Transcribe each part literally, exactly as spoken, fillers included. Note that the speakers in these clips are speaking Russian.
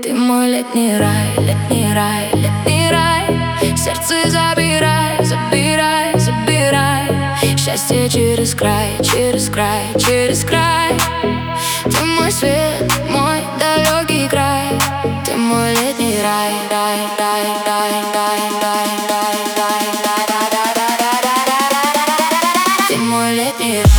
Ты мой летний рай, летний рай, летний рай. Сердце забирай, забирай, забирай. Счастье через край, через край, через край. Ты мой свет, мой далекий край. Ты мой летний рай, рай, рай, рай, рай, рай, рай, рай, рай, рай, рай, рай, рай. Ты мой летний рай.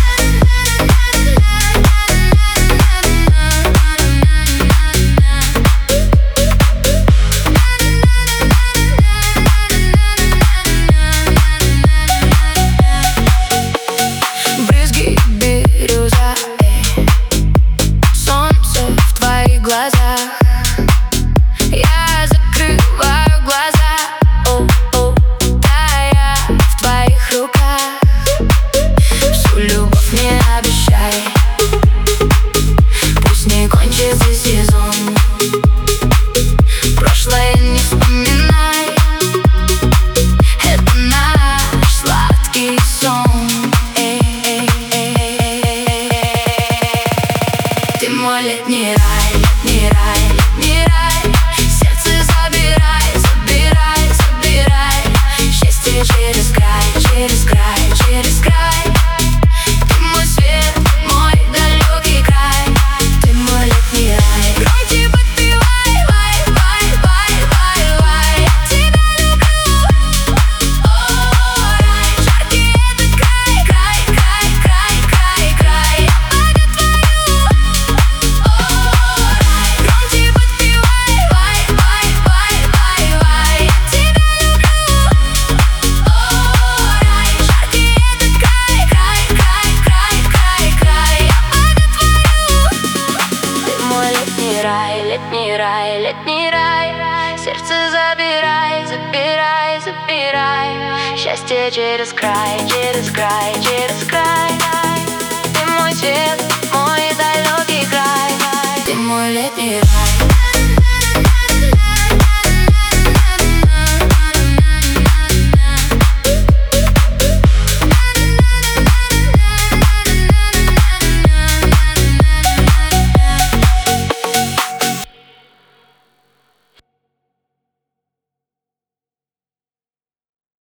Я закрываю глаза, о, о, тая в твоих руках. Всю любовь мне обещай, пусть не кончится сезон. Прошлое не вспоминай, это наш сладкий сон. Эй, эй, эй, эй, эй, эй. Ты мой летний рай, летний рай, летний рай. Сердце забирай, забирай, забирай. Счастье через край, через край, через край. Ты мой свет, мой далекий край. Ты мой летний рай. Громче подпевай, вай, вай, вай, вай, вай. Я тебя люблю, о, рай. Жаркий этот край, край, край, край, край, край. Я память твою, о, рай. Громче подпевай, вай, вай, вай, вай, вай. Я тебя люблю, о, рай. Жаркий этот край, край, край, край, край, край. Я память твою. Ты мой летний рай, летний рай, летний рай. Сердце забирай, забирай, забирай. Счастье через край, через край, через край. Ты мой свет,